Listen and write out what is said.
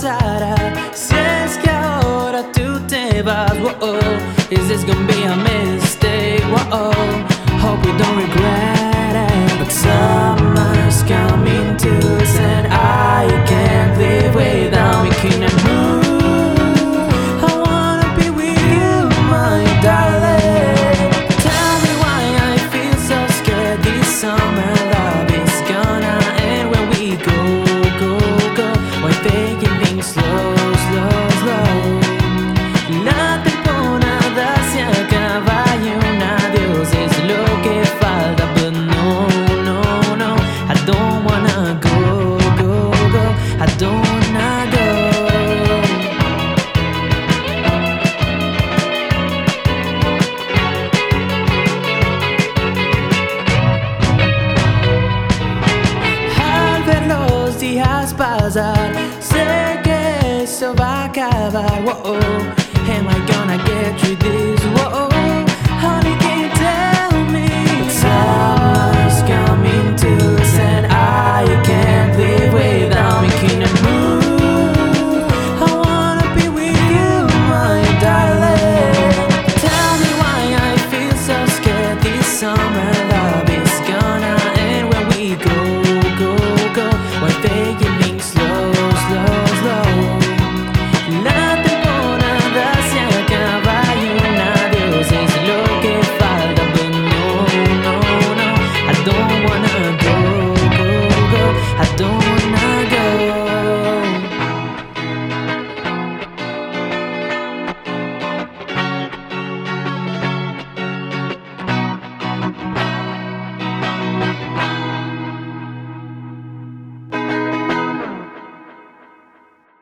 pasará si es que ahora tú te vas? Whoa, is this gonna be a mistake? Whoa, hope we don't regret it. But summer's coming too, and I can't live without making a move. I wanna be with you, my darling. Tell me why I feel so scared. This summer love is gonna end when we go, go, go. Why taking things slow, slow, slow? La temporada se acaba y un adiós es lo que falta. But no, no, no, I don't wanna go, go, go. I don't wanna go. Al ver los días pasar, sé que esto va a acabar. Whoa, am I gonna get through this? Whoa.